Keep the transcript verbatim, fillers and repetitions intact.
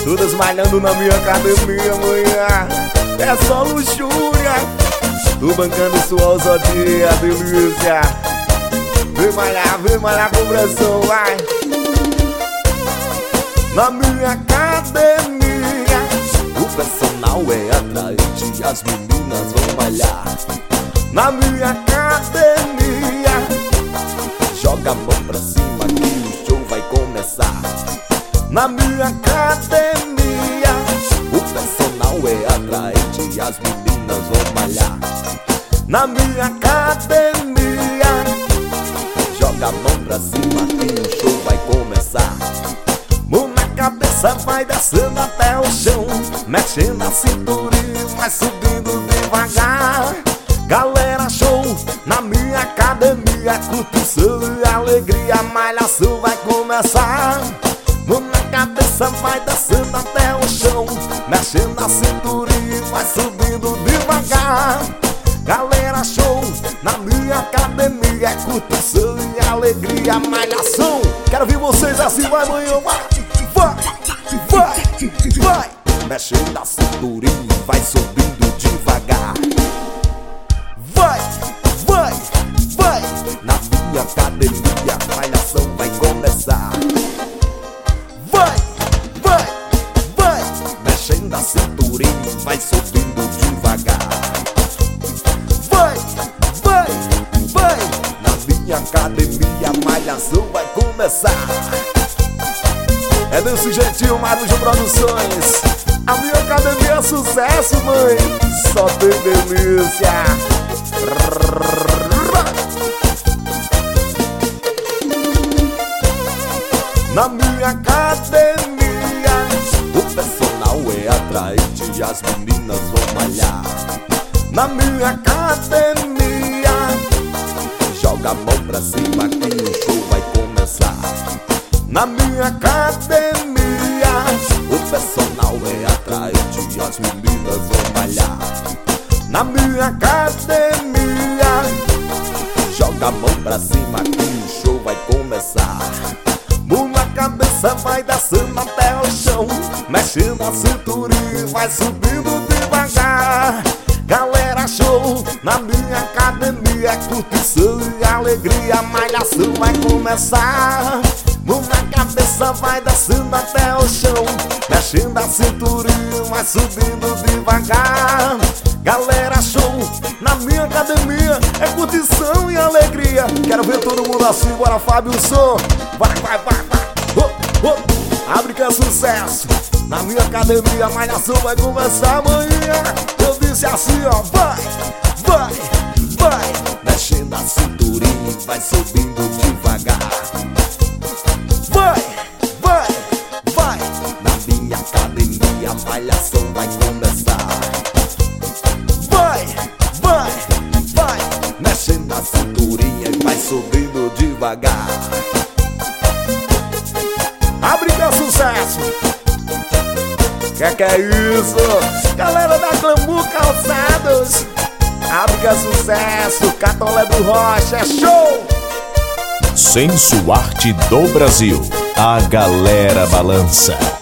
Todas malhando na minha academia, manhã. É só luxúria. Tô bancando sua ousadia, delícia. Vem malhar, vem malhar com pressão, vai. Na minha academia o personal é atraente, as meninas vão malhar. Na minha academia joga a mão pra cima que o show vai começar. Na minha academia o personal é atraente, as meninas vão malhar. Na minha academia joga a mão pra cima que o show vai começar. Mão na cabeça vai descendo até o chão, mexendo a cinturinha, vai subindo devagar. Galera, show na minha academia, curtição e alegria, a malhação vai começar. Mão na cabeça vai descendo até o chão, mexendo a cinturinha, vai subindo devagar. Galera, show na minha academia, é curtição e alegria, malhação. Quero ver vocês assim, vai manhã, vai, vai, vai, vai. Mexendo a cinturinha, vai subindo devagar. Vai, vai, vai. Na minha academia, a malhação vai começar. Vai, vai, vai. Mexendo a cinturinha, vai subindo devagar. Vai, vai, vai. Na minha academia a malhação vai começar. É desse jeitinho, Marujo Produções. A minha academia é sucesso, mãe. Só tem delícia. Na minha academia o personal é atraente e as meninas vão malhar. Na minha academia joga a mão pra cima que o show vai começar. Na minha academia o personal é atraente e as meninas vão malhar. Na minha academia joga a mão pra cima que o show vai começar. Mão na cabeça vai descendo até o chão, mexendo a cinturinha, vai subindo devagar. Galera, show na minha academia, curtição e alegria, a malhação vai começar. Mão na cabeça vai descendo até o chão, mexendo a cinturinha, vai subindo devagar. Galera, show na minha academia, é curtição e alegria. Quero ver todo mundo assim, bora Fábio Som. Vai, vai, vai, vai. Oh, oh. Abre que é sucesso. Na minha academia a malhação vai começar amanhã. Eu disse assim, ó, vai, vai, vai. Mexendo a cinturinha, vai subindo devagar. Vai, vai, vai. Na minha academia a malhação vai começar. Vai, vai, vai. Mexendo a cinturinha e vai subindo devagar. Abre que é sucesso. Que que é isso? Galera da Glamour Calçados. Abre que é sucesso. Catolé do Rocha, é show. Sensuarte do Brasil. A galera balança.